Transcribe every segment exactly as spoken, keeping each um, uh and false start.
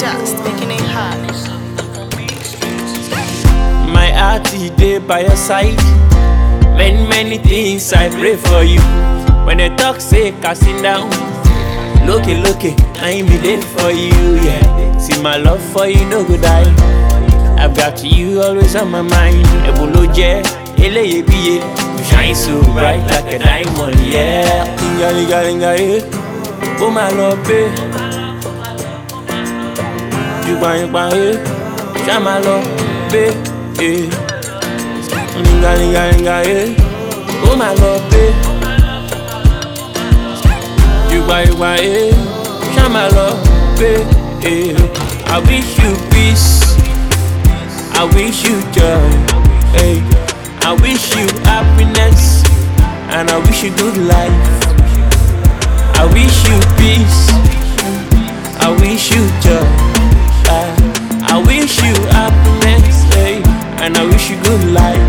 just making it hard. My heart is there by your side. Many, many things I pray for you. When they talk, say, casting down. Look it, look it, I'm there for you, yeah. See my love for you, no good die. I've got you always on my mind. Eboloje, eleye biye. You shine so bright like a diamond, yeah. Inga, inga, inga, eh. Oh my love, eh. You buy, you buy, eh. Shine my love, eh, eh. Inga, inga, inga, eh. Oh my love, eh. You buy, you buy, eh. Shine my love, eh, eh. I wish you peace. I wish you joy, hey. I wish you happiness, and I wish you good life. I wish you peace, I wish you joy, uh, I wish you happiness, hey, and I wish you good life.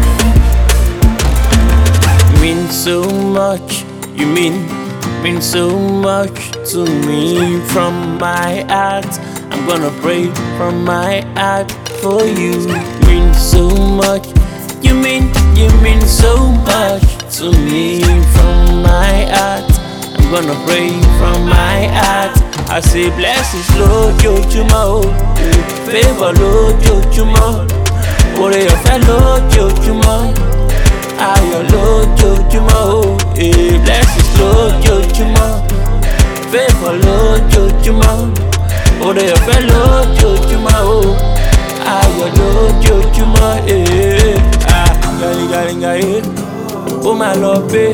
You mean so much, you mean, mean so much to me from my heart. I'm gonna pray from my heart for you. Mean so much. You mean, you mean so much to me from my heart. I'm gonna pray from my heart. I say blessings, Lord, yo chumo. Favor, Lord, yo chumo. Ore your fellow, yo chumo. Ayo, Lord, yo chumo. Blessings, Lord, yo chumo. Favor, Lord, yo chumo. Ore your fellow, yo chumo. Ayo, Lord, yo chumo. Ah, gali, gali, gali. Oh my love, eh.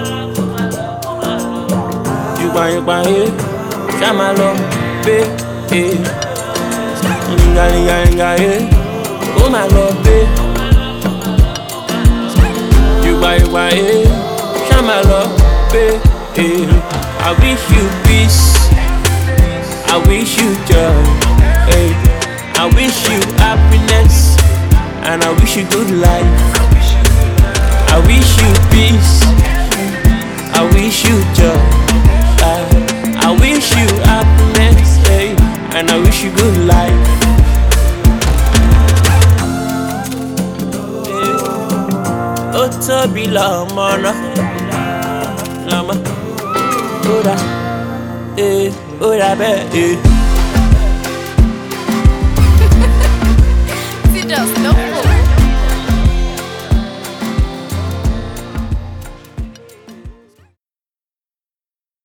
You buy, you buy, eh. Shine my love, eh, eh. Gali, gali, gali. Oh my love, eh. You buy, you buy, eh. Shine my love, eh, eh. I wish you peace. I wish you joy, hey. I wish you happiness, and I wish you good life. I wish you peace. I wish you joy. Uh, I wish you happiness, hey, and I wish you good life. Oh, Toby Lama, Lama, Oda, eh, Oda, eh. See, just no.